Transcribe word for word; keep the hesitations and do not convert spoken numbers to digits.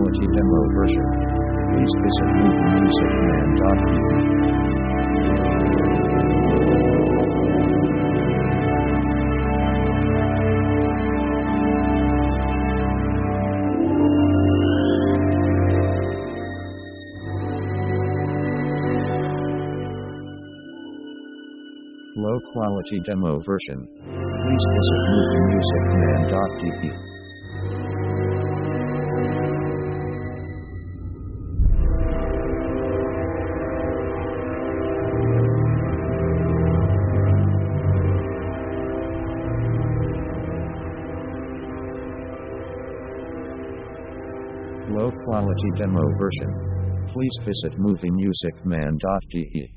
quality demo version. Please visit movie music man dot t v. Low quality demo version. Please visit movie music man dot t v. Low quality demo version. Please visit movie music man dot t v.